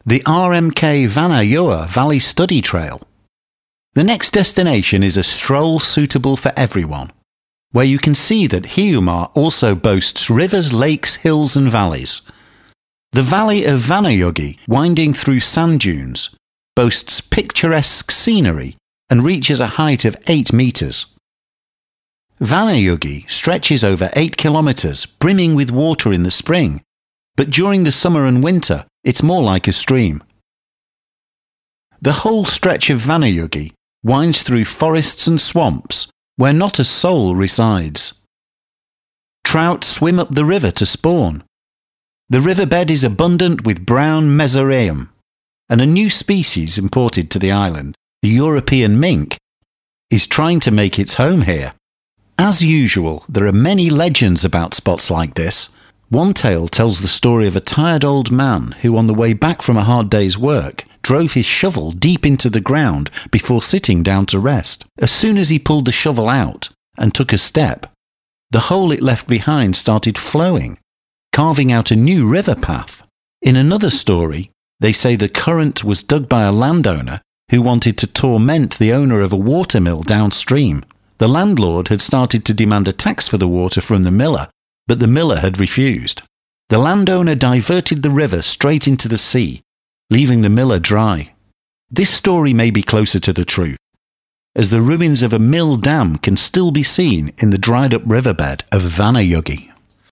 the RMK Vanayoa Valley Study Trail. The next destination is a stroll suitable for everyone, where you can see that Hiiumaa also boasts rivers, lakes, hills and valleys. The valley of Vanajoki, winding through sand dunes, boasts picturesque scenery and reaches a height of 8 metres. Vanajoki stretches over 8 kilometres, brimming with water in the spring, but during the summer and winter it's more like a stream. The whole stretch of Vanajoki winds through forests and swamps where not a soul resides. Trout swim up the river to spawn. The riverbed is abundant with brown mesoreum, and a new species imported to the island, the European mink, is trying to make its home here. As usual, there are many legends about spots like this. One tale tells the story of a tired old man who, on the way back from a hard day's work, drove his shovel deep into the ground before sitting down to rest. As soon as he pulled the shovel out and took a step, the hole it left behind started flowing, carving out a new river path. In another story, they say the current was dug by a landowner who wanted to torment the owner of a watermill downstream. The landlord had started to demand a tax for the water from the miller, but the miller had refused. The landowner diverted the river straight into the sea, leaving the miller dry. This story may be closer to the truth, as the ruins of a mill dam can still be seen in the dried-up riverbed of Vanajoki.